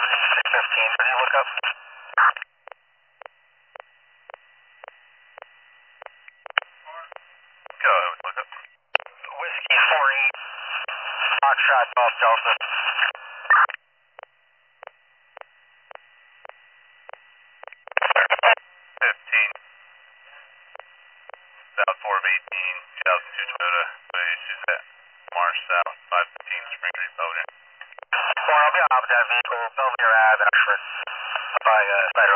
615, could you look up? Go ahead, look up. Whiskey 48, Foxtrot Golf Delta. 15. South 4 of 18, 2002 Toyota, Suzette, Marsh South, 515 Spring Street, Belgium. Well, I'll be on that vehicle, Belvedere Ave, Ashford, by Spider